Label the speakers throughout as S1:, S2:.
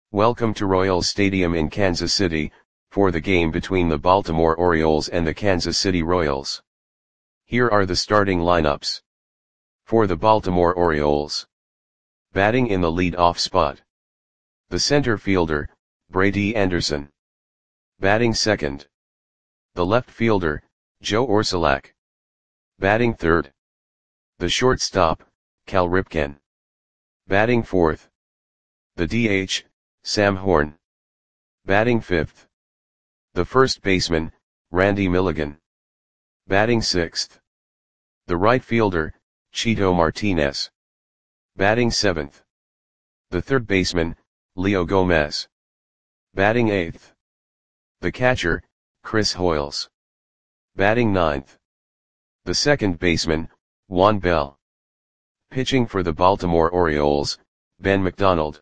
S1: Welcome to Royals Stadium in Kansas City, for the game between the Baltimore Orioles and the Kansas City Royals. Here are the starting lineups. For the Baltimore Orioles. Batting in the lead-off spot. The center fielder, Brady Anderson. Batting second. The left fielder, Joe Orsulak. Batting third. The shortstop, Cal Ripken. Batting fourth. The DH, Sam Horn. Batting fifth. The first baseman, Randy Milligan. Batting sixth. The right fielder, Chito Martinez. Batting seventh. The third baseman, Leo Gomez. Batting eighth. The catcher, Chris Hoiles. Batting ninth. The second baseman, Juan Bell. Pitching for the Baltimore Orioles, Ben McDonald.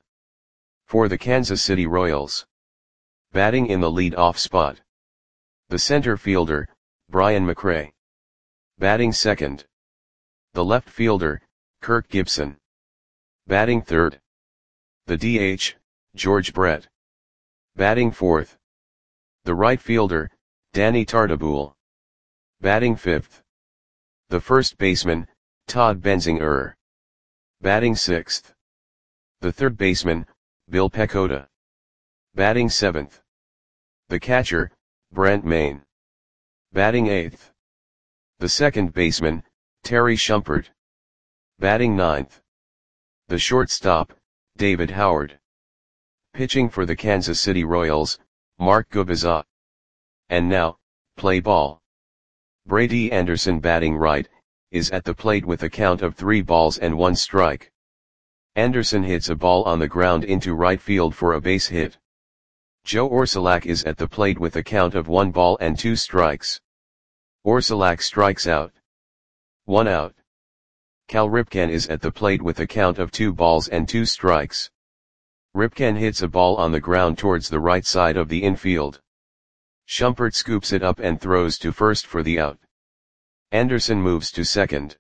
S1: For the Kansas City Royals. Batting in the lead-off spot. The center fielder, Brian McRae. Batting second. The left fielder, Kirk Gibson. Batting third. The DH, George Brett. Batting fourth. The right fielder, Danny Tartabull. Batting fifth. The first baseman, Todd Benzinger. Batting sixth. The third baseman, Bill Pecota. Batting seventh. The catcher, Brent Mayne. Batting eighth. The second baseman, Terry Shumpert. Batting ninth. The shortstop, David Howard. Pitching for the Kansas City Royals, Mark Gubicza. And now, play ball. Brady Anderson batting right, is at the plate with a count of 3 balls and 1 strike. Anderson hits a ball on the ground into right field for a base hit. Joe Orsulak is at the plate with a count of 1 ball and 2 strikes. Orsulak strikes out. 1 out. Cal Ripken is at the plate with a count of 2 balls and 2 strikes. Ripken hits a ball on the ground towards the right side of the infield. Shumpert scoops it up and throws to first for the out. Anderson moves to second.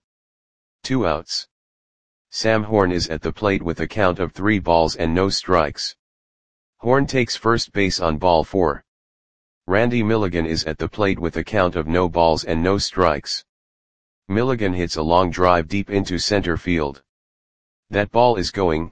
S1: 2 outs. Sam Horn is at the plate with a count of 3 balls and no strikes. Horn takes first base on ball 4. Randy Milligan is at the plate with a count of no balls and no strikes. Milligan hits a long drive deep into center field. That ball is gone.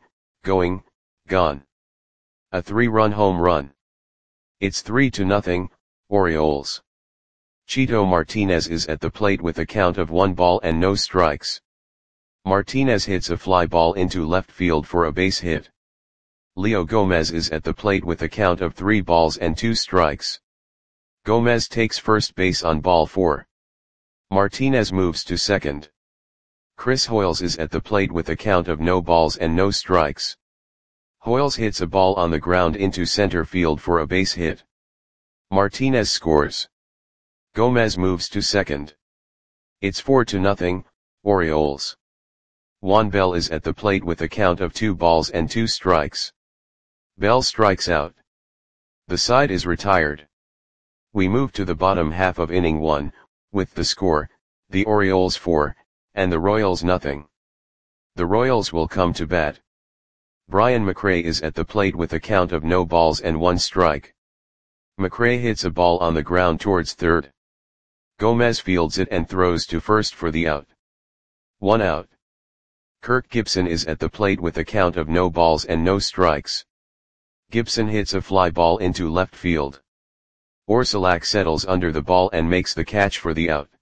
S1: A 3-run home run. It's 3-0, Orioles. Chito Martinez is at the plate with a count of 1 ball and no strikes. Martinez hits a fly ball into left field for a base hit. Leo Gomez is at the plate with a count of 3 balls and 2 strikes. Gomez takes first base on ball 4. Martinez moves to second. Chris Hoiles is at the plate with a count of no balls and no strikes. Hoiles hits a ball on the ground into center field for a base hit. Martinez scores. Gomez moves to second. It's 4-0, Orioles. Juan Bell is at the plate with a count of 2 balls and 2 strikes. Bell strikes out. The side is retired. We move to the bottom half of inning 1, with the score, the Orioles 4, and the Royals 0. The Royals will come to bat. Brian McRae is at the plate with a count of no balls and 1 strike. McRae hits a ball on the ground towards third. Gomez fields it and throws to first for the out. 1 out. Kirk Gibson is at the plate with a count of no balls and no strikes. Gibson hits a fly ball into left field. Orsulak settles under the ball and makes the catch for the out.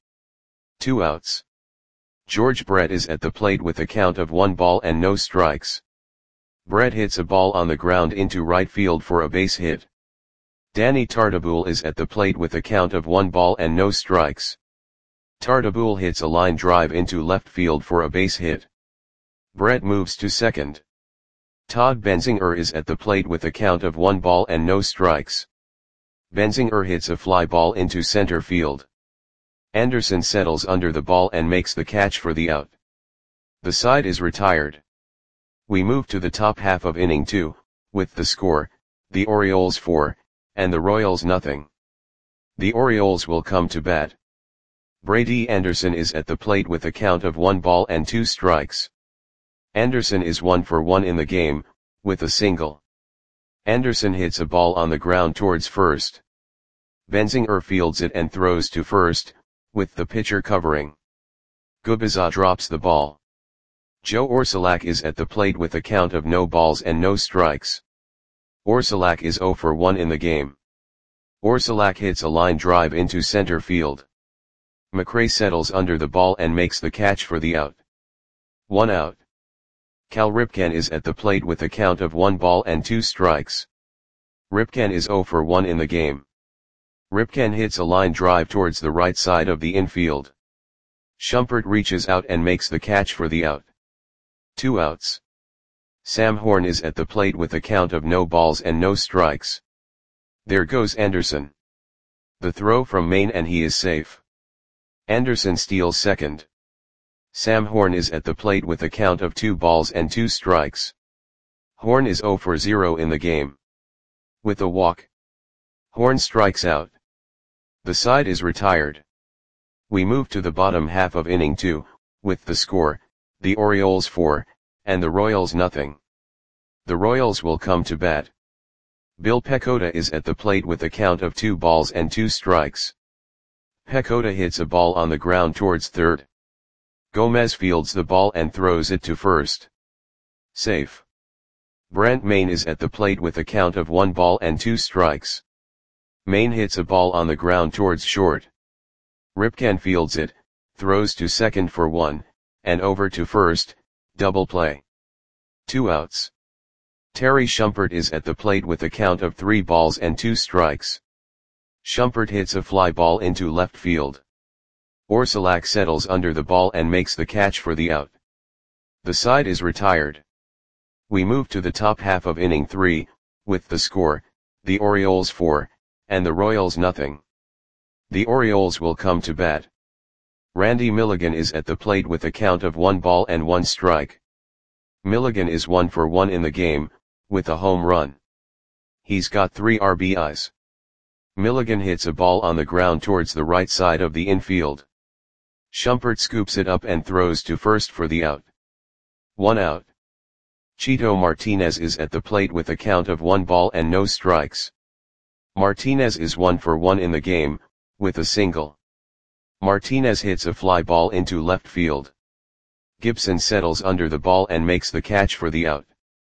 S1: 2 outs. George Brett is at the plate with a count of 1 ball and no strikes. Brett hits a ball on the ground into right field for a base hit. Danny Tartabull is at the plate with a count of 1 ball and no strikes. Tartabull hits a line drive into left field for a base hit. Brett moves to second. Todd Benzinger is at the plate with a count of 1 ball and no strikes. Benzinger hits a fly ball into center field. Anderson settles under the ball and makes the catch for the out. The side is retired. We move to the top half of inning 2, with the score, the Orioles 4, and the Royals 0. The Orioles will come to bat. Brady Anderson is at the plate with a count of 1 ball and 2 strikes. Anderson is 1 for 1 in the game, with a single. Anderson hits a ball on the ground towards first. Benzinger fields it and throws to first, with the pitcher covering. Gubicza drops the ball. Joe Orsulak is at the plate with a count of no balls and no strikes. Orsulak is 0 for 1 in the game. Orsulak hits a line drive into center field. McRae settles under the ball and makes the catch for the out. 1 out. Cal Ripken is at the plate with a count of 1 ball and 2 strikes. Ripken is 0 for 1 in the game. Ripken hits a line drive towards the right side of the infield. Shumpert reaches out and makes the catch for the out. 2 outs. Sam Horn is at the plate with a count of no balls and no strikes. There goes Anderson. The throw from Maine and he is safe. Anderson steals second. Sam Horn is at the plate with a count of 2 balls and 2 strikes. Horn is 0 for 0 in the game. With a walk, Horn strikes out. The side is retired. We move to the bottom half of inning 2, with the score, the Orioles 4, and the Royals nothing. The Royals will come to bat. Bill Pecota is at the plate with a count of 2 balls and 2 strikes. Pecota hits a ball on the ground towards third. Gomez fields the ball and throws it to first. Safe. Brent Maine is at the plate with a count of 1 ball and 2 strikes. Maine hits a ball on the ground towards short. Ripken fields it, throws to second for 1, and over to first, double play. 2 outs. Terry Shumpert is at the plate with a count of 3 balls and 2 strikes. Shumpert hits a fly ball into left field. Orsulak settles under the ball and makes the catch for the out. The side is retired. We move to the top half of inning 3, with the score, the Orioles 4, and the Royals nothing. The Orioles will come to bat. Randy Milligan is at the plate with a count of 1 ball and 1 strike. Milligan is 1 for 1 in the game, with a home run. He's got 3 RBIs. Milligan hits a ball on the ground towards the right side of the infield. Shumpert scoops it up and throws to first for the out. 1 out. Chito Martinez is at the plate with a count of 1 ball and no strikes. Martinez is 1 for 1 in the game, with a single. Martinez hits a fly ball into left field. Gibson settles under the ball and makes the catch for the out.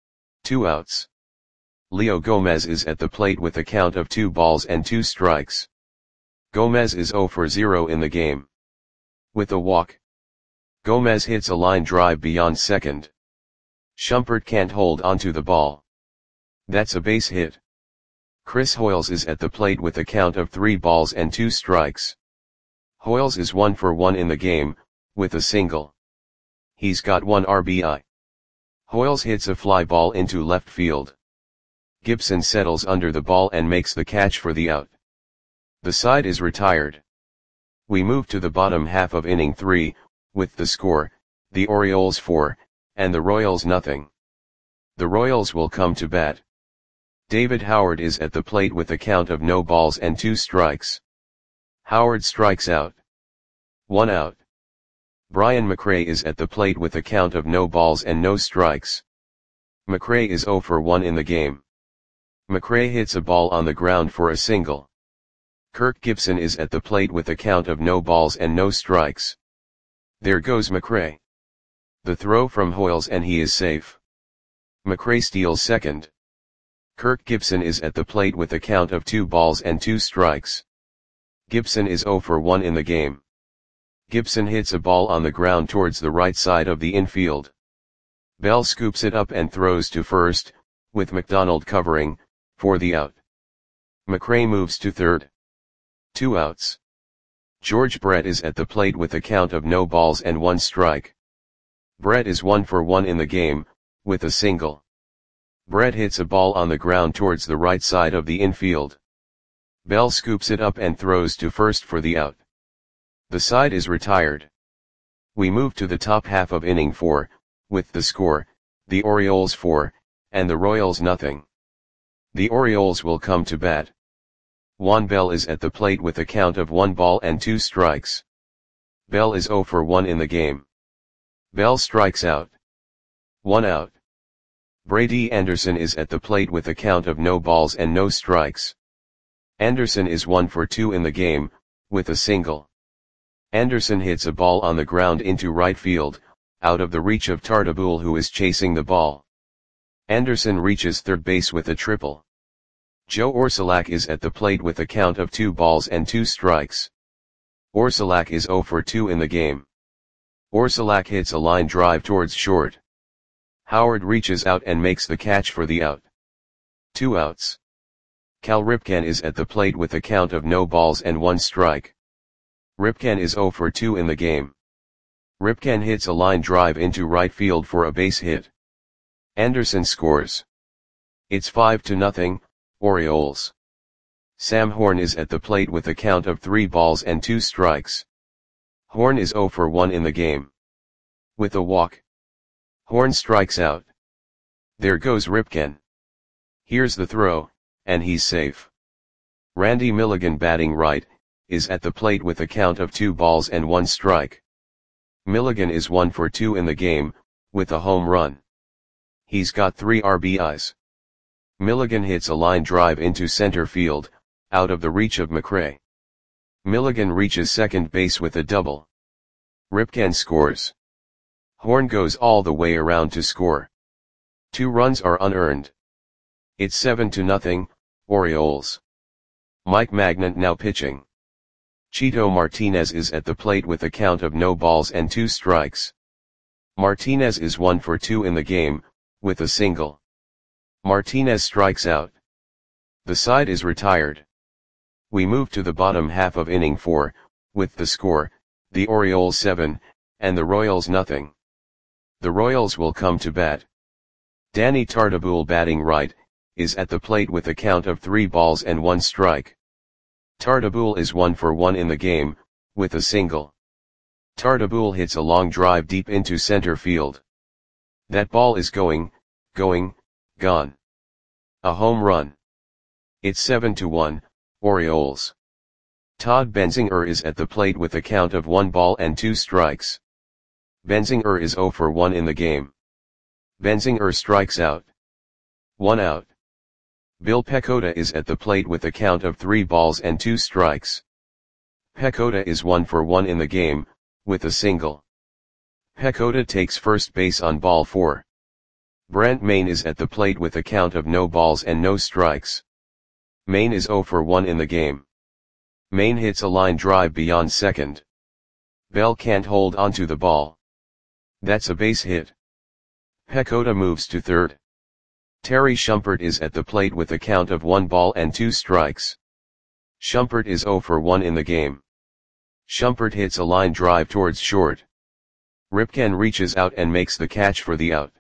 S1: 2 outs. Leo Gomez is at the plate with a count of 2 balls and 2 strikes. Gomez is 0 for 0 in the game. With a walk, Gomez hits a line drive beyond second. Shumpert can't hold onto the ball. That's a base hit. Chris Hoiles is at the plate with a count of 3 balls and 2 strikes. Hoiles is 1 for 1 in the game, with a single. He's got 1 RBI. Hoiles hits a fly ball into left field. Gibson settles under the ball and makes the catch for the out. The side is retired. We move to the bottom half of inning 3, with the score, the Orioles 4, and the Royals nothing. The Royals will come to bat. David Howard is at the plate with a count of no balls and 2 strikes. Howard strikes out. 1 out. Brian McRae is at the plate with a count of no balls and no strikes. McRae is 0 for 1 in the game. McRae hits a ball on the ground for a single. Kirk Gibson is at the plate with a count of no balls and no strikes. There goes McRae. The throw from Hoiles and he is safe. McRae steals second. Kirk Gibson is at the plate with a count of 2 balls and 2 strikes. Gibson is 0 for 1 in the game. Gibson hits a ball on the ground towards the right side of the infield. Bell scoops it up and throws to first, with McDonald covering, for the out. McRae moves to third. 2 outs. George Brett is at the plate with a count of no balls and 1 strike. Brett is 1 for 1 in the game, with a single. Brett hits a ball on the ground towards the right side of the infield. Bell scoops it up and throws to first for the out. The side is retired. We move to the top half of inning 4, with the score, the Orioles 4, and the Royals nothing. The Orioles will come to bat. Juan Bell is at the plate with a count of 1 ball and 2 strikes. Bell is 0 for 1 in the game. Bell strikes out. 1 out. Brady Anderson is at the plate with a count of no balls and no strikes. Anderson is 1 for 2 in the game, with a single. Anderson hits a ball on the ground into right field, out of the reach of Tartabull, who is chasing the ball. Anderson reaches third base with a triple. Joe Orsulak is at the plate with a count of 2 balls and 2 strikes. Orsulak is 0 for 2 in the game. Orsulak hits a line drive towards short. Howard reaches out and makes the catch for the out. 2 outs. Cal Ripken is at the plate with a count of no balls and 1 strike. Ripken is 0 for 2 in the game. Ripken hits a line drive into right field for a base hit. Anderson scores. It's 5-0, Orioles. Sam Horn is at the plate with a count of 3 balls and 2 strikes. Horn is 0 for 1 in the game. With a walk, Horn strikes out. There goes Ripken. Here's the throw, and he's safe. Randy Milligan, batting right, is at the plate with a count of 2 balls and 1 strike. Milligan is 1 for 2 in the game, with a home run. He's got 3 RBIs. Milligan hits a line drive into center field, out of the reach of McRae. Milligan reaches second base with a double. Ripken scores. Horn goes all the way around to score. 2 runs are unearned. It's 7-0, Orioles. Mike Magnant now pitching. Chito Martinez is at the plate with a count of no balls and 2 strikes. Martinez is 1 for 2 in the game, with a single. Martinez strikes out. The side is retired. We move to the bottom half of inning 4, with the score, the Orioles 7, and the Royals nothing. The Royals will come to bat. Danny Tartabull, batting right, is at the plate with a count of 3 balls and 1 strike. Tartabull is 1 for 1 in the game, with a single. Tartabull hits a long drive deep into center field. That ball is gone. A home run. It's 7-1, Orioles. Todd Benzinger is at the plate with a count of 1 ball and 2 strikes. Benzinger is 0 for 1 in the game. Benzinger strikes out. 1 out. Bill Pecota is at the plate with a count of 3 balls and 2 strikes. Pecota is 1 for 1 in the game, with a single. Pecota takes first base on ball 4. Brent Mayne is at the plate with a count of no balls and no strikes. Mayne is 0 for 1 in the game. Mayne hits a line drive beyond second. Bell can't hold onto the ball. That's a base hit. Pecota moves to third. Terry Shumpert is at the plate with a count of 1 ball and 2 strikes. Shumpert is 0 for 1 in the game. Shumpert hits a line drive towards short. Ripken reaches out and makes the catch for the out.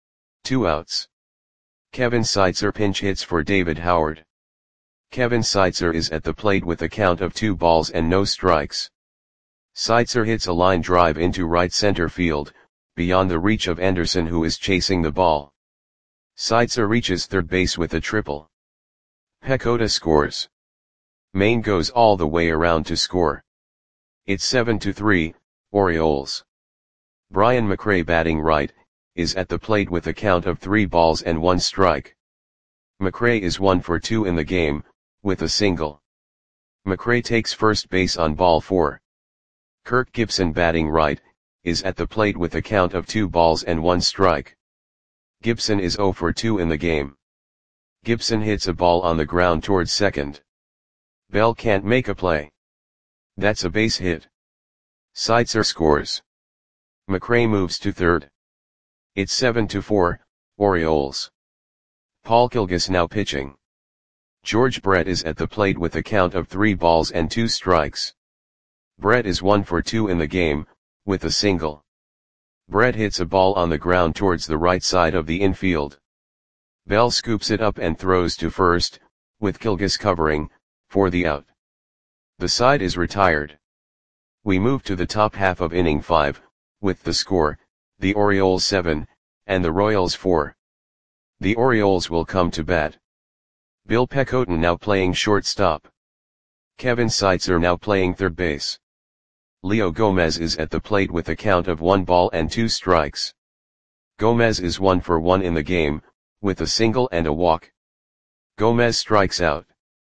S1: 2 outs. Kevin Seitzer pinch hits for David Howard. Kevin Seitzer is at the plate with a count of 2 balls and no strikes. Seitzer hits a line drive into right center field, beyond the reach of Anderson, who is chasing the ball. Seitzer reaches third base with a triple. Pecota scores. Mayne goes all the way around to score. It's 7-3, Orioles. Brian McRae, batting right, is at the plate with a count of 3 balls and 1 strike. McRae is 1 for 2 in the game, with a single. McRae takes first base on ball 4. Kirk Gibson, batting right, is at the plate with a count of 2 balls and 1 strike. Gibson is 0 for 2 in the game. Gibson hits a ball on the ground towards second. Bell can't make a play. That's a base hit. Seitzer scores. McRae moves to third. It's 7-4, Orioles. Paul Kilgus now pitching. George Brett is at the plate with a count of 3 balls and 2 strikes. Brett is 1 for 2 in the game, with a single. Brett hits a ball on the ground towards the right side of the infield. Bell scoops it up and throws to first, with Kilgus covering, for the out. The side is retired. We move to the top half of inning 5, with the score, the Orioles 7, and the Royals 4. The Orioles will come to bat. Bill Pecota now playing shortstop. Kevin Seitzer now playing third base. Leo Gomez is at the plate with a count of 1 ball and 2 strikes. Gomez is 1 for 1 in the game, with a single and a walk. Gomez strikes out.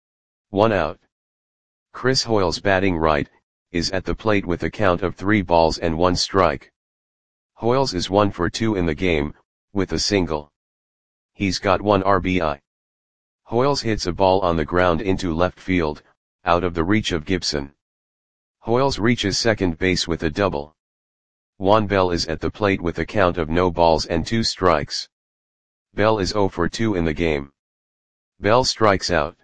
S1: 1 out. Chris Hoyles batting right, is at the plate with a count of 3 balls and 1 strike. Hoyles is 1 for 2 in the game, with a single. He's got 1 RBI. Hoyles hits a ball on the ground into left field, out of the reach of Gibson. Hoyles reaches second base with a double. Juan Bell is at the plate with a count of no balls and 2 strikes. Bell is 0 for 2 in the game. Bell strikes out.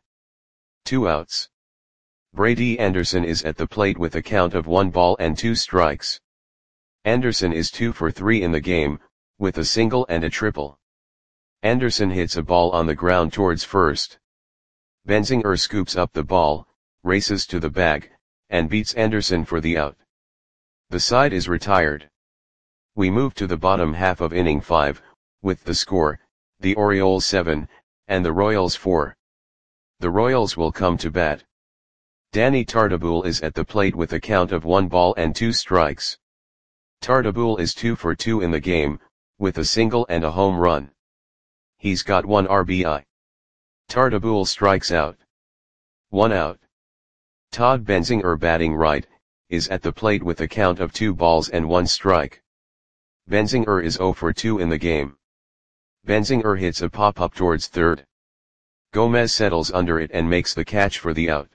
S1: 2 outs. Brady Anderson is at the plate with a count of 1 ball and 2 strikes. Anderson is 2 for 3 in the game, with a single and a triple. Anderson hits a ball on the ground towards first. Benzinger scoops up the ball, races to the bag, and beats Anderson for the out. The side is retired. We move to the bottom half of inning 5, with the score, the Orioles 7, and the Royals 4. The Royals will come to bat. Danny Tartabull is at the plate with a count of 1 ball and 2 strikes. Tartabull is 2 for 2 in the game, with a single and a home run. He's got 1 RBI. Tartabull strikes out. 1 out. Todd Benzinger batting right, is at the plate with a count of 2 balls and 1 strike. Benzinger is 0 for 2 in the game. Benzinger hits a pop-up towards third. Gomez settles under it and makes the catch for the out.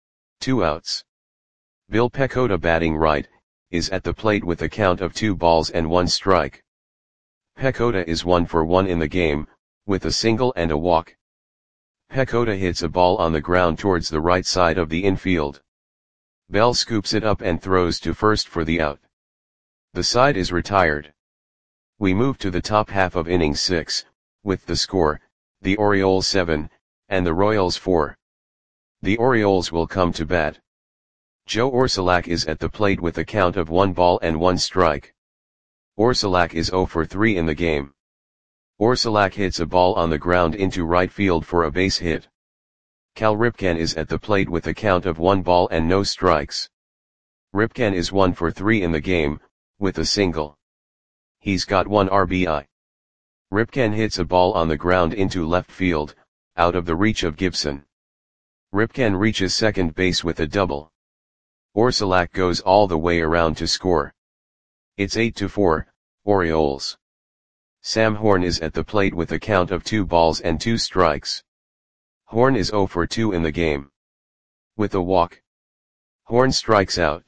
S1: 2 outs. Bill Pecota batting right, is at the plate with a count of 2 balls and 1 strike. Pecota is 1 for 1 in the game, with a single and a walk. Pecota hits a ball on the ground towards the right side of the infield. Bell scoops it up and throws to first for the out. The side is retired. We move to the top half of inning 6, with the score, the Orioles 7, and the Royals 4. The Orioles will come to bat. Joe Orsulak is at the plate with a count of 1 ball and 1 strike. Orsulak is 0 for 3 in the game. Orsulak hits a ball on the ground into right field for a base hit. Cal Ripken is at the plate with a count of 1 ball and no strikes. Ripken is 1 for 3 in the game, with a single. He's got 1 RBI. Ripken hits a ball on the ground into left field, out of the reach of Gibson. Ripken reaches second base with a double. Orsulak goes all the way around to score. It's 8-4, Orioles. Sam Horn is at the plate with a count of 2 balls and 2 strikes. Horn is 0 for 2 in the game. With a walk. Horn strikes out.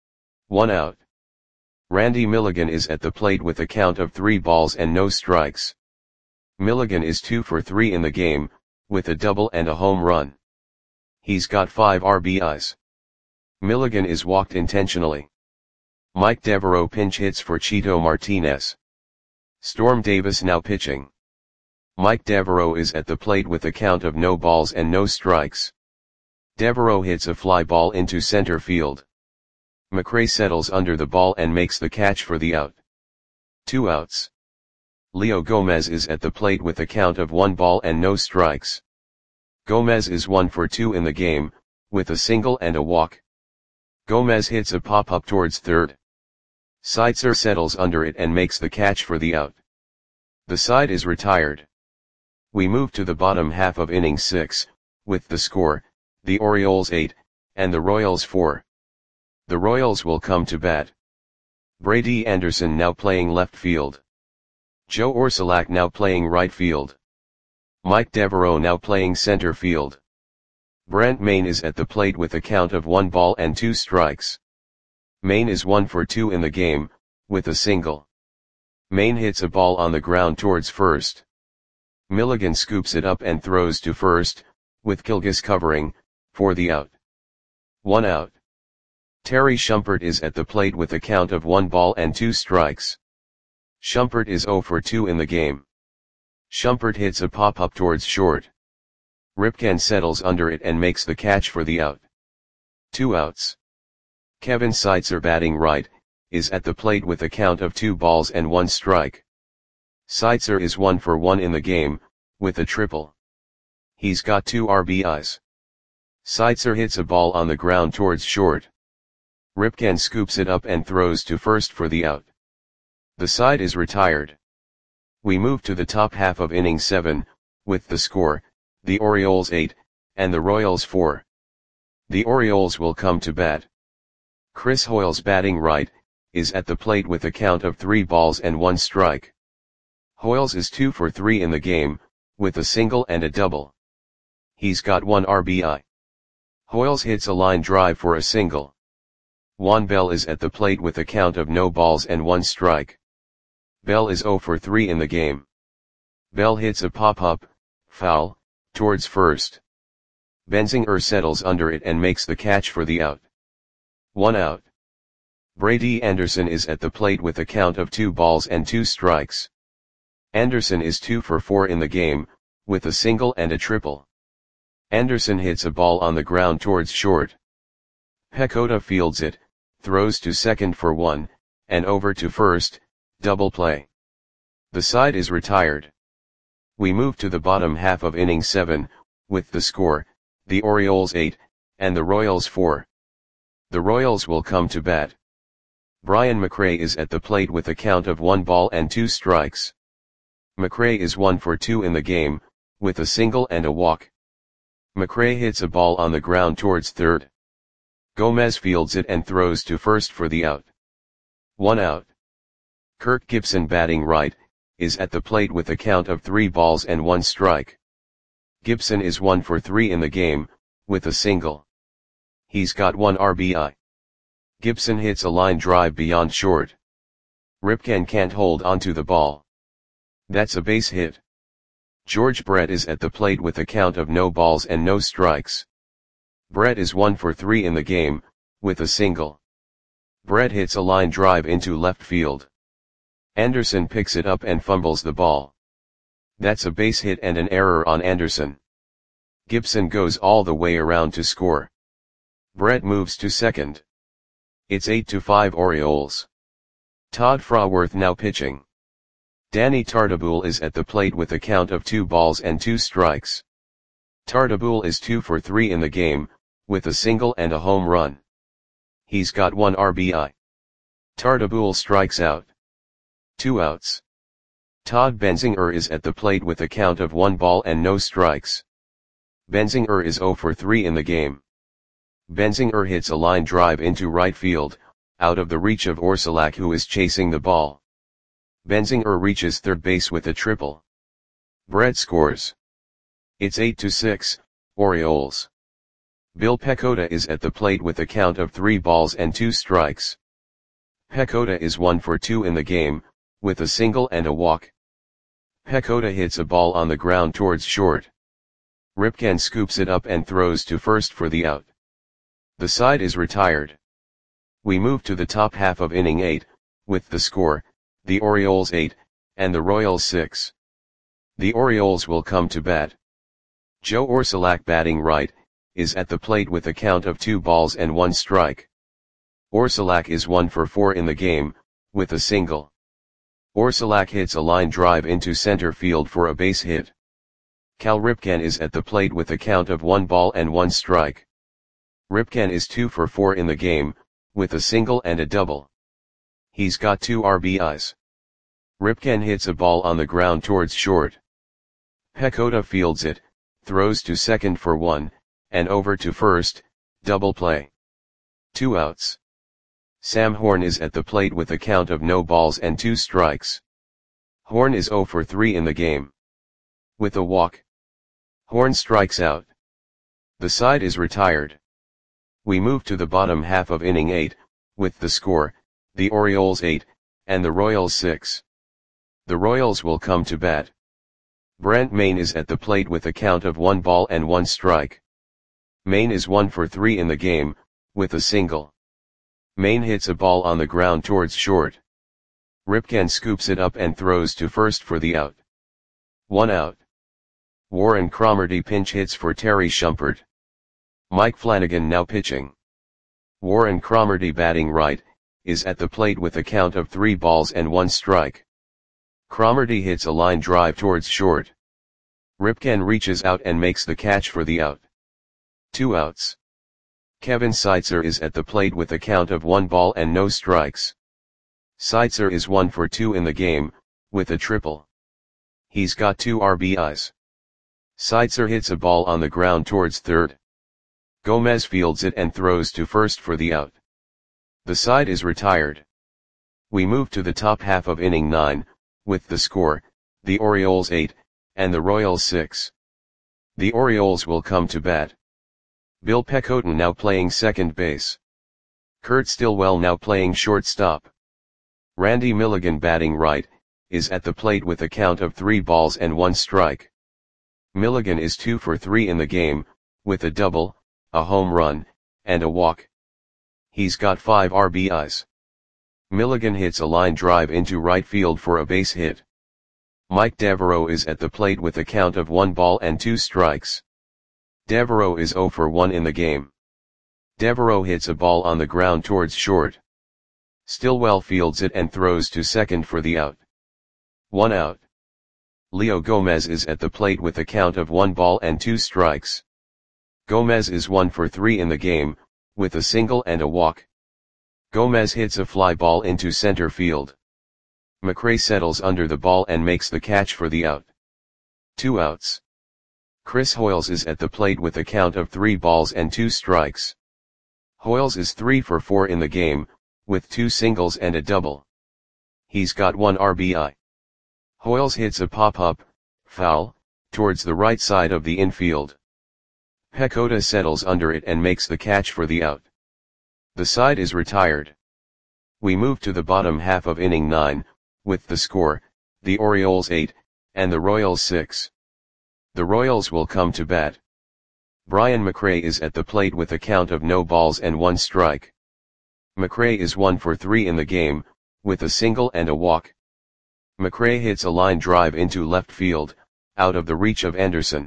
S1: 1 out. Randy Milligan is at the plate with a count of 3 balls and no strikes. Milligan is 2 for 3 in the game, with a double and a home run. He's got 5 RBIs. Milligan is walked intentionally. Mike Devereaux pinch hits for Chito Martinez. Storm Davis now pitching. Mike Devereaux is at the plate with a count of no balls and no strikes. Devereaux hits a fly ball into center field. McRae settles under the ball and makes the catch for the out. 2 outs. Leo Gomez is at the plate with a count of 1 ball and no strikes. Gomez is 1 for 2 in the game, with a single and a walk. Gomez hits a pop-up towards third. Seitzer settles under it and makes the catch for the out. The side is retired. We move to the bottom half of inning 6, with the score, the Orioles 8, and the Royals 4. The Royals will come to bat. Brady Anderson now playing left field. Joe Orsulak now playing right field. Mike Devereaux now playing center field. Brent Mayne is at the plate with a count of 1 ball and 2 strikes. Mayne is 1 for 2 in the game, with a single. Mayne hits a ball on the ground towards first. Milligan scoops it up and throws to first, with Kilgus covering, for the out. 1 out. Terry Shumpert is at the plate with a count of 1 ball and 2 strikes. Shumpert is 0 for 2 in the game. Shumpert hits a pop-up towards short. Ripken settles under it and makes the catch for the out. 2 outs. Kevin Seitzer batting right, is at the plate with a count of 2 balls and 1 strike. Seitzer is 1 for 1 in the game, with a triple. He's got 2 RBIs. Seitzer hits a ball on the ground towards short. Ripken scoops it up and throws to first for the out. The side is retired. We move to the top half of inning 7, with the score, the Orioles 8, and the Royals 4. The Orioles will come to bat. Chris Hoiles batting right, is at the plate with a count of 3 balls and 1 strike. Hoiles is 2 for 3 in the game, with a single and a double. He's got 1 RBI. Hoiles hits a line drive for a single. Juan Bell is at the plate with a count of no balls and 1 strike. Bell is 0 for 3 in the game. Bell hits a pop-up, foul, towards first. Benzinger settles under it and makes the catch for the out. 1 out. Brady Anderson is at the plate with a count of 2 balls and 2 strikes. Anderson is 2 for 4 in the game, with a single and a triple. Anderson hits a ball on the ground towards short. Pecota fields it, throws to second for 1, and over to first, double play. The side is retired. We move to the bottom half of inning 7, with the score, the Orioles 8, and the Royals 4. The Royals will come to bat. Brian McRae is at the plate with a count of 1 ball and 2 strikes. McRae is 1 for 2 in the game, with a single and a walk. McRae hits a ball on the ground towards third. Gomez fields it and throws to first for the out. 1 out. Kirk Gibson batting right, is at the plate with a count of 3 balls and 1 strike. Gibson is 1 for 3 in the game, with a single. He's got 1 RBI. Gibson hits a line drive beyond short. Ripken can't hold onto the ball. That's a base hit. George Brett is at the plate with a count of no balls and no strikes. Brett is 1 for 3 in the game, with a single. Brett hits a line drive into left field. Anderson picks it up and fumbles the ball. That's a base hit and an error on Anderson. Gibson goes all the way around to score. Brett moves to second. It's 8-5 Orioles. Todd Fraworth now pitching. Danny Tartabull is at the plate with a count of 2 balls and 2 strikes. Tartabull is 2 for 3 in the game, with a single and a home run. He's got 1 RBI. Tartabull strikes out. 2 outs. Todd Benzinger is at the plate with a count of 1 ball and no strikes. Benzinger is 0 for 3 in the game. Benzinger hits a line drive into right field, out of the reach of Orsulak, who is chasing the ball. Benzinger reaches third base with a triple. Brett scores. It's 8-6, Orioles. Bill Pecota is at the plate with a count of 3 balls and 2 strikes. Pecota is 1 for 2 in the game, with a single and a walk. Pecota hits a ball on the ground towards short. Ripken scoops it up and throws to first for the out. The side is retired. We move to the top half of inning 8, with the score, the Orioles 8, and the Royals 6. The Orioles will come to bat. Joe Orsulak batting right, is at the plate with a count of 2 balls and 1 strike. Orsulak is 1 for 4 in the game, with a single. Orsulak hits a line drive into center field for a base hit. Cal Ripken is at the plate with a count of 1 ball and 1 strike. Ripken is 2 for 4 in the game, with a single and a double. He's got 2 RBIs. Ripken hits a ball on the ground towards short. Pecota fields it, throws to second for 1, and over to first, double play. 2 outs. Sam Horn is at the plate with a count of no balls and 2 strikes. Horn is 0 for 3 in the game. With a walk. Horn strikes out. The side is retired. We move to the bottom half of inning 8, with the score, the Orioles 8, and the Royals 6. The Royals will come to bat. Brent Mayne is at the plate with a count of 1 ball and 1 strike. Mayne is 1 for 3 in the game, with a single. Mayne hits a ball on the ground towards short. Ripken scoops it up and throws to first for the out. 1 out. Warren Cromartie pinch hits for Terry Shumpert. Mike Flanagan now pitching. Warren Cromartie batting right, is at the plate with a count of 3 balls and 1 strike. Cromartie hits a line drive towards short. Ripken reaches out and makes the catch for the out. 2 outs. Kevin Seitzer is at the plate with a count of 1 ball and no strikes. Seitzer is 1 for 2 in the game, with a triple. He's got 2 RBIs. Seitzer hits a ball on the ground towards third. Gomez fields it and throws to first for the out. The side is retired. We move to the top half of inning 9, with the score, the Orioles 8, and the Royals 6. The Orioles will come to bat. Bill Pecoten now playing second base. Kurt Stillwell now playing shortstop. Randy Milligan batting right, is at the plate with a count of 3 balls and 1 strike. Milligan is 2 for 3 in the game, with a double, a home run, and a walk. He's got 5 RBIs. Milligan hits a line drive into right field for a base hit. Mike Devereaux is at the plate with a count of 1 ball and 2 strikes. Devereaux is 0 for 1 in the game. Devereaux hits a ball on the ground towards short. Stillwell fields it and throws to second for the out. 1 out. Leo Gomez is at the plate with a count of 1 ball and 2 strikes. Gomez is 1 for 3 in the game, with a single and a walk. Gomez hits a fly ball into center field. McRae settles under the ball and makes the catch for the out. 2 outs. Chris Hoiles is at the plate with a count of 3 balls and 2 strikes. Hoiles is 3 for 4 in the game, with 2 singles and a double. He's got 1 RBI. Hoiles hits a pop-up, foul, towards the right side of the infield. Pecota settles under it and makes the catch for the out. The side is retired. We move to the bottom half of inning 9, with the score, the Orioles 8, and the Royals 6. The Royals will come to bat. Brian McRae is at the plate with a count of no balls and 1 strike. McRae is 1 for 3 in the game, with a single and a walk. McRae hits a line drive into left field, out of the reach of Anderson.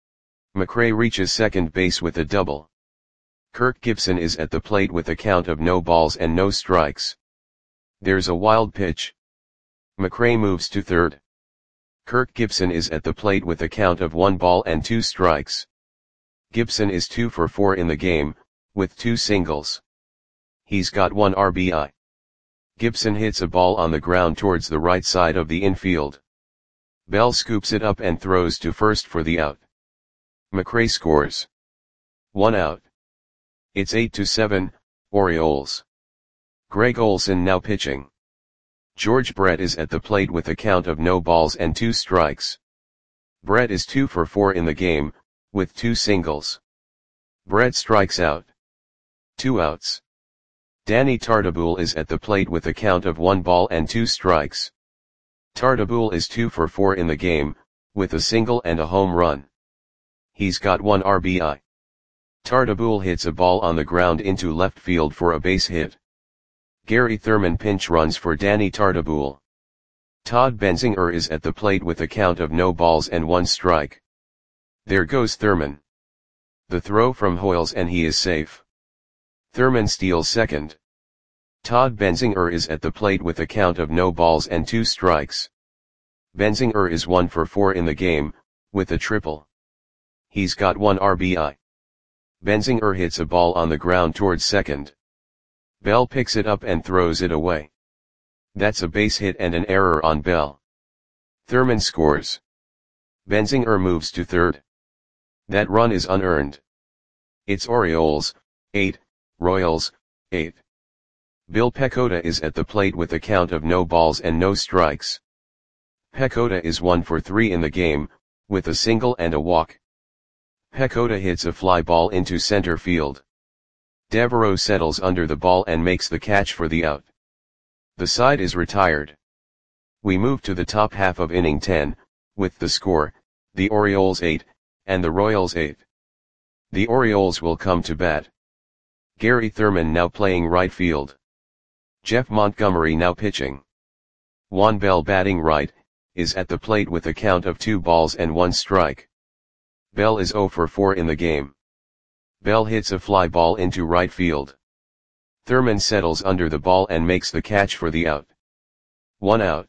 S1: McRae reaches second base with a double. Kirk Gibson is at the plate with a count of no balls and no strikes. There's a wild pitch. McRae moves to third. Kirk Gibson is at the plate with a count of 1 ball and 2 strikes. Gibson is 2 for 4 in the game, with 2 singles. He's got 1 RBI. Gibson hits a ball on the ground towards the right side of the infield. Bell scoops it up and throws to first for the out. McRae scores. 1 out. It's 8-7, Orioles. Greg Olson now pitching. George Brett is at the plate with a count of no balls and 2 strikes. Brett is 2 for 4 in the game, with 2 singles. Brett strikes out. 2 outs. Danny Tartabull is at the plate with a count of 1 ball and 2 strikes. Tartabull is 2 for 4 in the game, with a single and a home run. He's got 1 RBI. Tartabull hits a ball on the ground into left field for a base hit. Gary Thurman pinch runs for Danny Tartabull. Todd Benzinger is at the plate with a count of no balls and 1 strike. There goes Thurman. The throw from Hoiles and he is safe. Thurman steals second. Todd Benzinger is at the plate with a count of no balls and 2 strikes. Benzinger is 1 for 4 in the game, with a triple. He's got 1 RBI. Benzinger hits a ball on the ground towards second. Bell picks it up and throws it away. That's a base hit and an error on Bell. Thurman scores. Benzinger moves to third. That run is unearned. It's Orioles, 8, Royals, 8. Bill Pecota is at the plate with a count of no balls and no strikes. Pecota is 1 for 3 in the game, with a single and a walk. Pecota hits a fly ball into center field. Devereaux settles under the ball and makes the catch for the out. The side is retired. We move to the top half of inning 10, with the score, the Orioles 8, and the Royals 8. The Orioles will come to bat. Gary Thurman now playing right field. Jeff Montgomery now pitching. Juan Bell batting right, is at the plate with a count of 2 balls and 1 strike. Bell is 0 for 4 in the game. Bell hits a fly ball into right field. Thurman settles under the ball and makes the catch for the out. 1 out.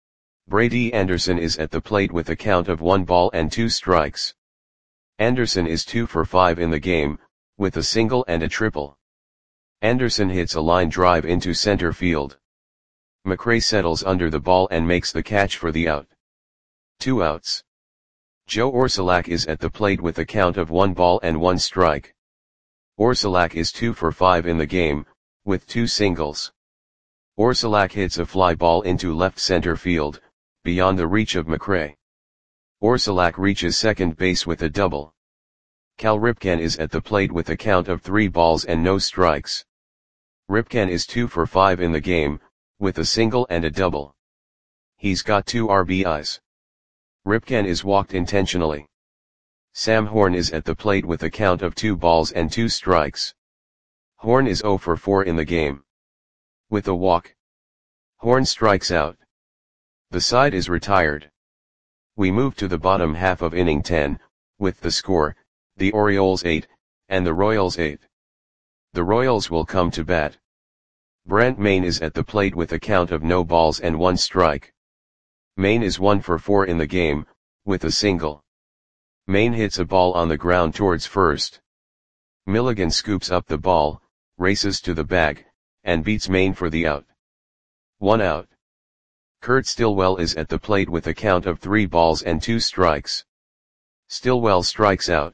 S1: Brady Anderson is at the plate with a count of 1 ball and 2 strikes. Anderson is 2 for 5 in the game, with a single and a triple. Anderson hits a line drive into center field. McRae settles under the ball and makes the catch for the out. 2 outs. Joe Orsulak is at the plate with a count of 1 ball and 1 strike. Orsulak is 2 for 5 in the game, with 2 singles. Orsulak hits a fly ball into left center field, beyond the reach of McRae. Orsulak reaches second base with a double. Cal Ripken is at the plate with a count of 3 balls and no strikes. Ripken is 2 for 5 in the game, with a single and a double. He's got 2 RBIs. Ripken is walked intentionally. Sam Horn is at the plate with a count of 2 balls and 2 strikes. Horn is 0 for 4 in the game. With a walk, Horn strikes out. The side is retired. We move to the bottom half of inning 10, with the score, the Orioles 8, and the Royals 8. The Royals will come to bat. Brent Mayne is at the plate with a count of no balls and 1 strike. Mayne is 1 for 4 in the game, with a single. Mayne hits a ball on the ground towards first. Milligan scoops up the ball, races to the bag, and beats Mayne for the out. 1 out. Kurt Stillwell is at the plate with a count of 3 balls and 2 strikes. Stillwell strikes out.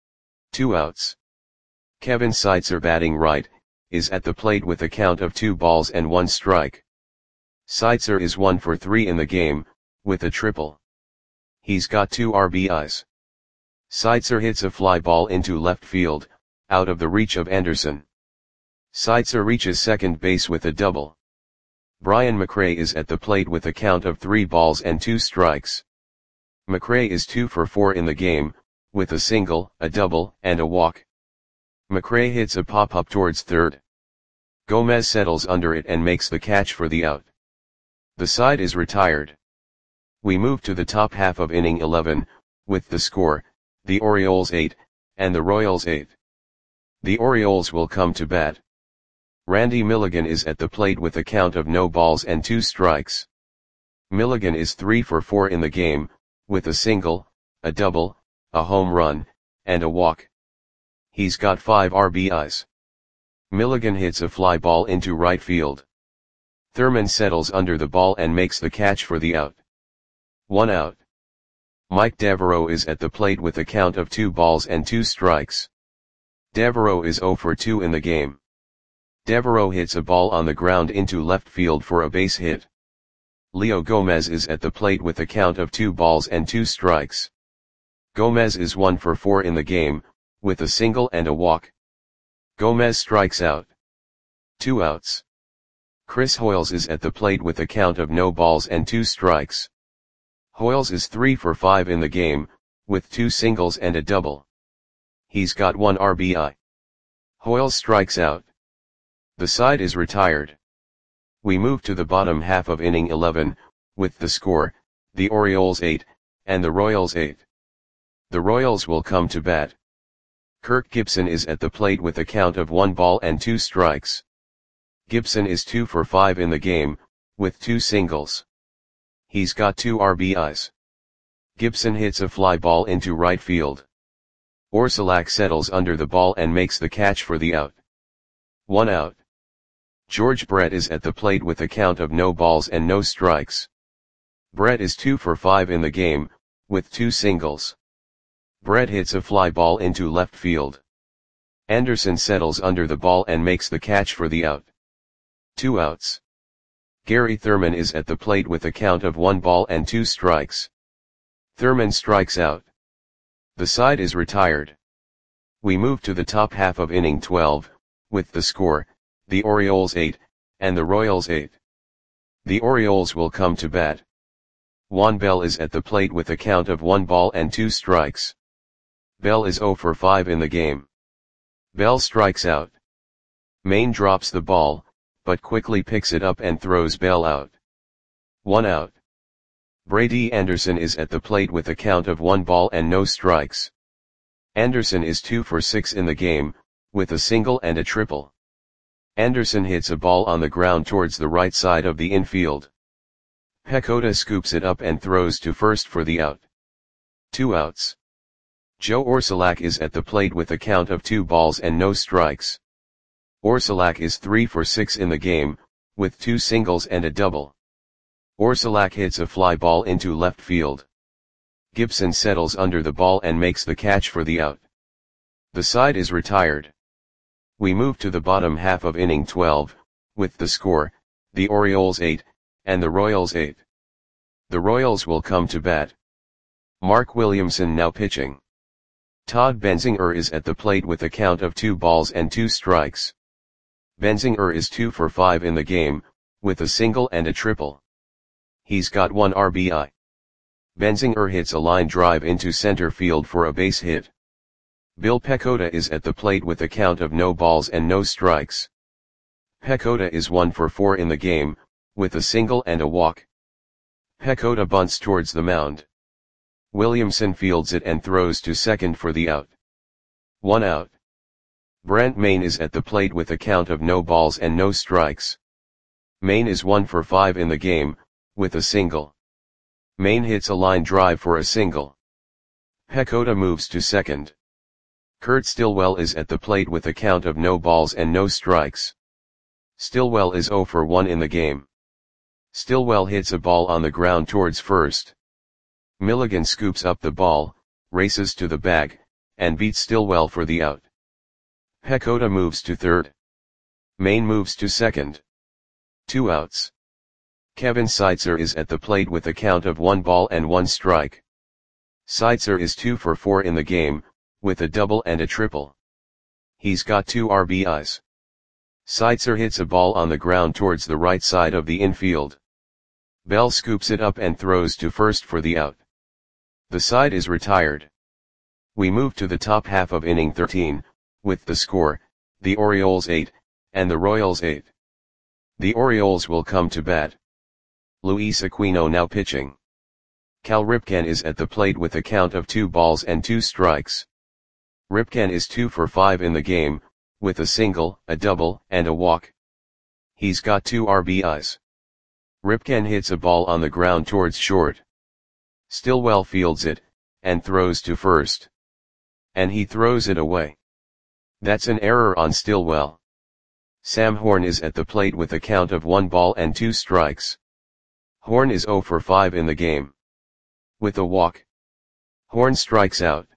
S1: 2 outs. Kevin Seitzer, batting right, is at the plate with a count of 2 balls and 1 strike. Seitzer is 1 for 3 in the game, with a triple. He's got 2 RBIs. Seitzer hits a fly ball into left field, out of the reach of Anderson. Seitzer reaches second base with a double. Brian McRae is at the plate with a count of 3 balls and 2 strikes. McRae is 2 for 4 in the game, with a single, a double, and a walk. McRae hits a pop-up towards third. Gomez settles under it and makes the catch for the out. The side is retired. We move to the top half of inning 11, with the score, the Orioles 8, and the Royals 8. The Orioles will come to bat. Randy Milligan is at the plate with a count of no balls and 2 strikes. Milligan is 3 for 4 in the game, with a single, a double, a home run, and a walk. He's got 5 RBIs. Milligan hits a fly ball into right field. Thurman settles under the ball and makes the catch for the out. 1 out. Mike Devereaux is at the plate with a count of 2 balls and 2 strikes. Devereaux is 0 for 2 in the game. Devereaux hits a ball on the ground into left field for a base hit. Leo Gomez is at the plate with a count of 2 balls and 2 strikes. Gomez is 1 for 4 in the game, with a single and a walk. Gomez strikes out. 2 outs. Chris Hoiles is at the plate with a count of no balls and 2 strikes. Hoiles is 3 for 5 in the game, with 2 singles and a double. He's got 1 RBI. Hoiles strikes out. The side is retired. We move to the bottom half of inning 11, with the score, the Orioles 8, and the Royals 8. The Royals will come to bat. Kirk Gibson is at the plate with a count of 1 ball and 2 strikes. Gibson is 2 for 5 in the game, with 2 singles. He's got 2 RBIs. Gibson hits a fly ball into right field. Orsulak settles under the ball and makes the catch for the out. 1 out. George Brett is at the plate with a count of no balls and no strikes. Brett is 2 for 5 in the game, with 2 singles. Brett hits a fly ball into left field. Anderson settles under the ball and makes the catch for the out. 2 outs. Gary Thurman is at the plate with a count of 1 ball and 2 strikes. Thurman strikes out. The side is retired. We move to the top half of inning 12, with the score, the Orioles 8, and the Royals 8. The Orioles will come to bat. Juan Bell is at the plate with a count of 1 ball and 2 strikes. Bell is 0 for 5 in the game. Bell strikes out. Mayne drops the ball, but quickly picks it up and throws Bell out. 1 out. Brady Anderson is at the plate with a count of 1 ball and no strikes. Anderson is 2 for 6 in the game, with a single and a triple. Anderson hits a ball on the ground towards the right side of the infield. Pecota scoops it up and throws to first for the out. 2 outs. Joe Orsulak is at the plate with a count of 2 balls and no strikes. Orsulak is 3 for 6 in the game, with 2 singles and a double. Orsulak hits a fly ball into left field. Gibson settles under the ball and makes the catch for the out. The side is retired. We move to the bottom half of inning 12, with the score, the Orioles 8, and the Royals 8. The Royals will come to bat. Mark Williamson now pitching. Todd Benzinger is at the plate with a count of 2 balls and 2 strikes. Benzinger is 2 for 5 in the game, with a single and a triple. He's got 1 RBI. Benzinger hits a line drive into center field for a base hit. Bill Pecota is at the plate with a count of no balls and no strikes. Pecota is 1 for 4 in the game, with a single and a walk. Pecota bunts towards the mound. Williamson fields it and throws to second for the out. 1 out. Brent Mayne is at the plate with a count of no balls and no strikes. Mayne is 1 for 5 in the game, with a single. Mayne hits a line drive for a single. Pecota moves to second. Kurt Stillwell is at the plate with a count of no balls and no strikes. Stillwell is 0 for 1 in the game. Stillwell hits a ball on the ground towards first. Milligan scoops up the ball, races to the bag, and beats Stillwell for the out. Pecota moves to third. Mayne moves to second. 2 outs. Kevin Seitzer is at the plate with a count of 1 ball and 1 strike. Seitzer is 2 for 4 in the game, with a double and a triple. He's got 2 RBIs. Seitzer hits a ball on the ground towards the right side of the infield. Bell scoops it up and throws to first for the out. The side is retired. We move to the top half of inning 13, with the score, the Orioles 8, and the Royals 8. The Orioles will come to bat. Luis Aquino now pitching. Cal Ripken is at the plate with a count of 2 balls and 2 strikes. Ripken is 2 for 5 in the game, with a single, a double, and a walk. He's got 2 RBIs. Ripken hits a ball on the ground towards short. Stillwell fields it, and throws to first. And he throws it away. That's an error on Stillwell. Sam Horn is at the plate with a count of 1 ball and 2 strikes. Horn is 0 for 5 in the game. With a walk. Horn strikes out.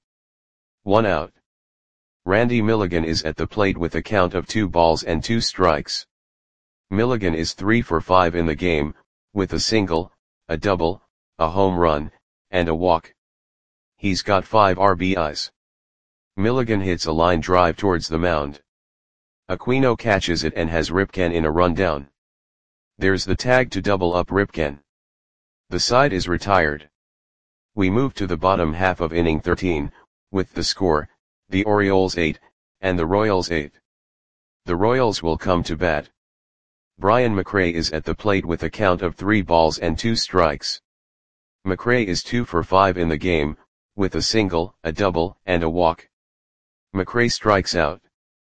S1: 1 out. Randy Milligan is at the plate with a count of 2 balls and 2 strikes. Milligan is 3 for 5 in the game, with a single, a double, a home run, and a walk. He's got 5 RBIs. Milligan hits a line drive towards the mound. Aquino catches it and has Ripken in a rundown. There's the tag to double up Ripken. The side is retired. We move to the bottom half of inning 13, with the score, the Orioles 8, and the Royals 8. The Royals will come to bat. Brian McRae is at the plate with a count of 3 balls and 2 strikes. McRae is 2 for 5 in the game, with a single, a double, and a walk. McRae strikes out.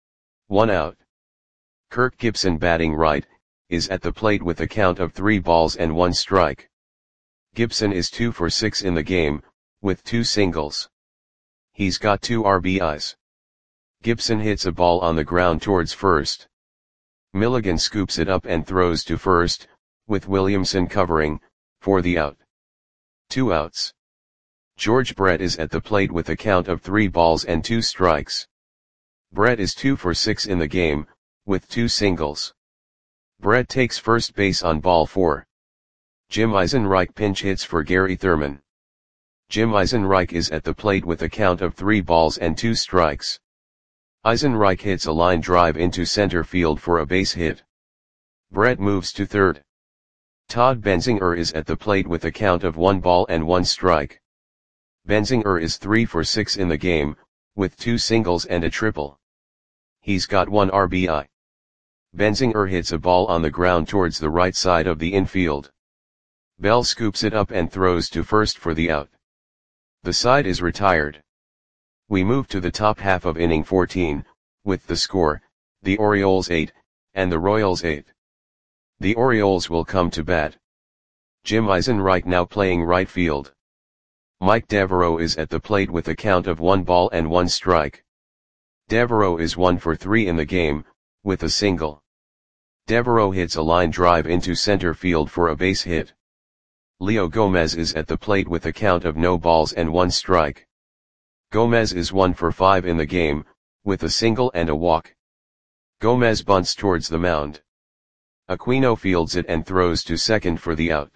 S1: 1 out. Kirk Gibson batting right, is at the plate with a count of 3 balls and 1 strike. Gibson is 2 for 6 in the game, with 2 singles. He's got 2 RBIs. Gibson hits a ball on the ground towards first. Milligan scoops it up and throws to first, with Williamson covering, for the out. 2 outs. George Brett is at the plate with a count of 3 balls and 2 strikes. Brett is 2 for 6 in the game, with 2 singles. Brett takes first base on ball 4. Jim Eisenreich pinch hits for Gary Thurman. Jim Eisenreich is at the plate with a count of 3 balls and 2 strikes. Eisenreich hits a line drive into center field for a base hit. Brett moves to third. Todd Benzinger is at the plate with a count of 1 ball and 1 strike. Benzinger is 3 for 6 in the game, with 2 singles and a triple. He's got 1 RBI. Benzinger hits a ball on the ground towards the right side of the infield. Bell scoops it up and throws to first for the out. The side is retired. We move to the top half of inning 14, with the score, the Orioles 8, and the Royals 8. The Orioles will come to bat. Jim Eisenreich now playing right field. Mike Devereaux is at the plate with a count of 1 ball and 1 strike. Devereaux is 1 for 3 in the game, with a single. Devereaux hits a line drive into center field for a base hit. Leo Gomez is at the plate with a count of no balls and 1 strike. Gomez is 1 for 5 in the game, with a single and a walk. Gomez bunts towards the mound. Aquino fields it and throws to second for the out.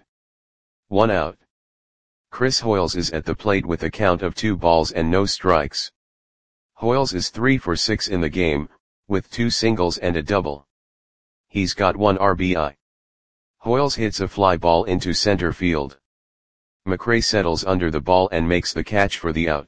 S1: 1 out. Chris Hoiles is at the plate with a count of 2 balls and no strikes. Hoiles is 3 for 6 in the game, with 2 singles and a double. He's got 1 RBI. Hoiles hits a fly ball into center field. McRae settles under the ball and makes the catch for the out.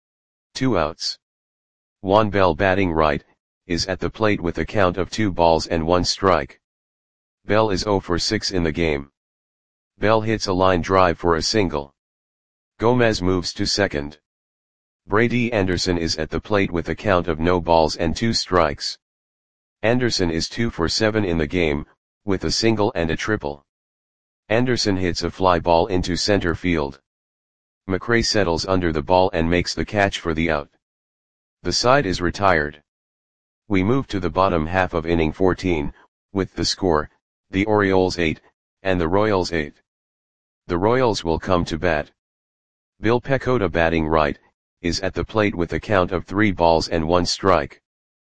S1: 2 outs. Juan Bell, batting right, is at the plate with a count of 2 balls and 1 strike. Bell is 0 for 6 in the game. Bell hits a line drive for a single. Gomez moves to second. Brady Anderson is at the plate with a count of no balls and 2 strikes. Anderson is 2 for 7 in the game, with a single and a triple. Anderson hits a fly ball into center field. McRae settles under the ball and makes the catch for the out. The side is retired. We move to the bottom half of inning 14, with the score, the Orioles 8, and the Royals 8. The Royals will come to bat. Bill Pecota, batting right, is at the plate with a count of 3 balls and 1 strike.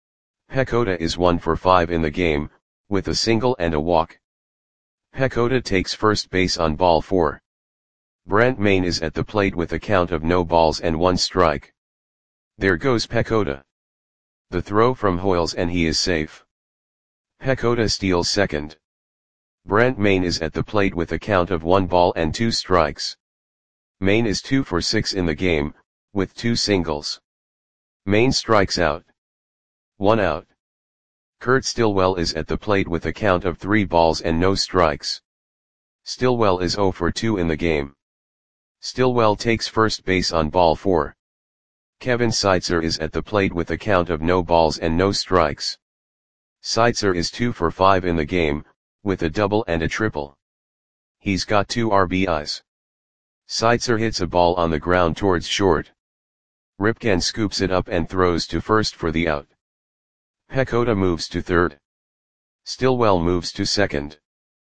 S1: Pecota is 1 for 5 in the game, with a single and a walk. Pecota takes first base on ball 4. Brent Mayne is at the plate with a count of no balls and 1 strike. There goes Pecota. The throw from Hoiles and he is safe. Pecota steals second. Brent Mayne is at the plate with a count of 1 ball and 2 strikes. Mayne is 2 for 6 in the game, with 2 singles. Mayne strikes out. 1 out. Kurt Stillwell is at the plate with a count of 3 balls and no strikes. Stillwell is 0 for 2 in the game. Stillwell takes first base on ball 4. Kevin Seitzer is at the plate with a count of no balls and no strikes. Seitzer is 2 for 5 in the game, with a double and a triple. He's got 2 RBIs. Seitzer hits a ball on the ground towards short. Ripken scoops it up and throws to first for the out. Pecota moves to third. Stillwell moves to second.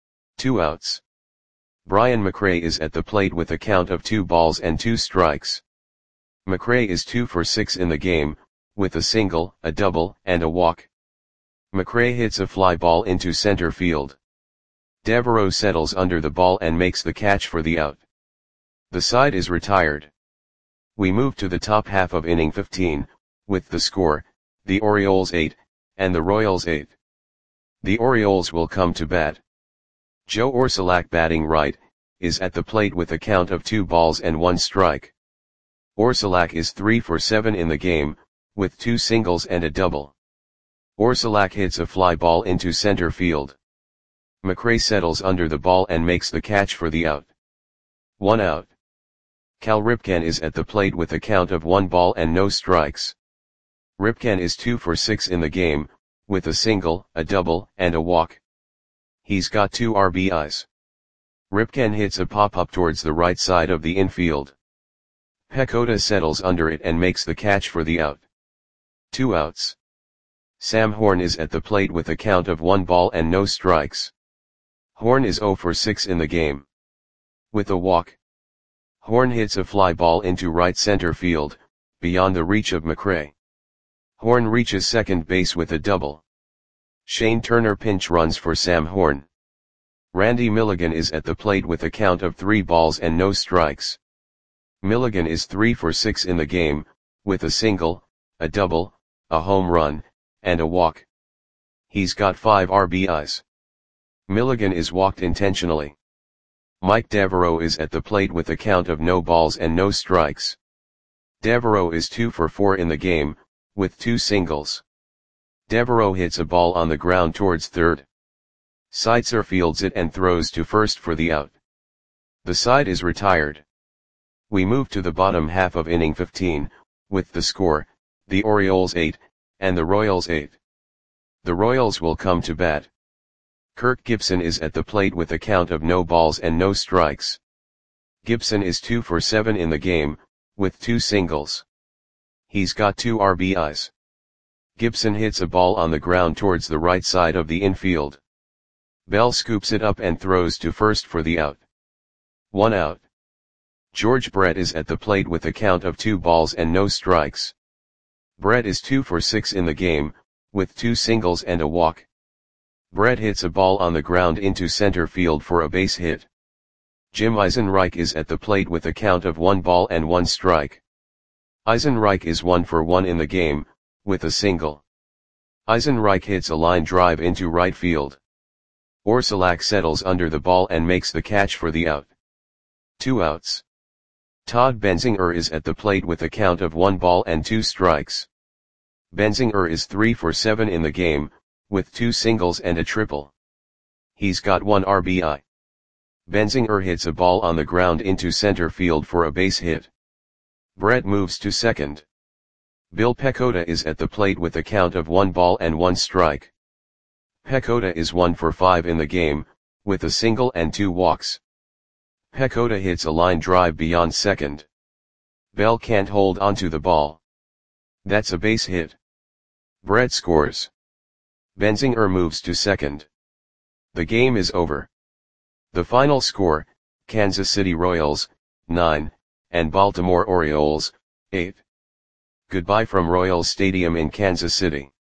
S1: 2 outs. Brian McRae is at the plate with a count of 2 balls and 2 strikes. McRae is 2 for 6 in the game, with a single, a double, and a walk. McRae hits a fly ball into center field. Devereaux settles under the ball and makes the catch for the out. The side is retired. We move to the top half of inning 15, with the score, the Orioles 8, and the Royals 8. The Orioles will come to bat. Joe Orsulak, batting right, is at the plate with a count of 2 balls and 1 strike. Orsulak is 3 for 7 in the game, with 2 singles and a double. Orsulak hits a fly ball into center field. McRae settles under the ball and makes the catch for the out. 1 out. Cal Ripken is at the plate with a count of 1 ball and no strikes. Ripken is 2 for 6 in the game, with a single, a double, and a walk. He's got 2 RBIs. Ripken hits a pop-up towards the right side of the infield. Pecota settles under it and makes the catch for the out. 2 outs. Sam Horn is at the plate with a count of 1 ball and no strikes. Horn is 0 for 6 in the game. With a walk. Horn hits a fly ball into right center field, beyond the reach of McRae. Horn reaches second base with a double. Shane Turner pinch runs for Sam Horn. Randy Milligan is at the plate with a count of 3 balls and no strikes. Milligan is 3 for 6 in the game, with a single, a double, a home run, and a walk. He's got 5 RBIs. Milligan is walked intentionally. Mike Devereaux is at the plate with a count of no balls and no strikes. Devereaux is 2 for 4 in the game, with 2 singles. Devereaux hits a ball on the ground towards third. Seitzer fields it and throws to first for the out. The side is retired. We move to the bottom half of inning 15, with the score, the Orioles 8, and the Royals 8. The Royals will come to bat. Kirk Gibson is at the plate with a count of no balls and no strikes. Gibson is 2 for 7 in the game, with 2 singles. He's got 2 RBIs. Gibson hits a ball on the ground towards the right side of the infield. Bell scoops it up and throws to first for the out. 1 out. George Brett is at the plate with a count of 2 balls and no strikes. Brett is 2 for 6 in the game, with 2 singles and a walk. Brett hits a ball on the ground into center field for a base hit. Jim Eisenreich is at the plate with a count of 1 ball and 1 strike. Eisenreich is 1 for 1 in the game, with a single. Eisenreich hits a line drive into right field. Orsulak settles under the ball and makes the catch for the out. 2 outs. Todd Benzinger is at the plate with a count of 1 ball and 2 strikes. Benzinger is 3 for 7 in the game, with 2 singles and a triple. He's got 1 RBI. Benzinger hits a ball on the ground into center field for a base hit. Brett moves to second. Bill Pecota is at the plate with a count of 1 ball and 1 strike. Pecota is 1 for 5 in the game, with a single and 2 walks. Pecota hits a line drive beyond second. Bell can't hold onto the ball. That's a base hit. Brett scores. Benzinger moves to second. The game is over. The final score, Kansas City Royals, 9, and Baltimore Orioles, 8. Goodbye from Royals Stadium in Kansas City.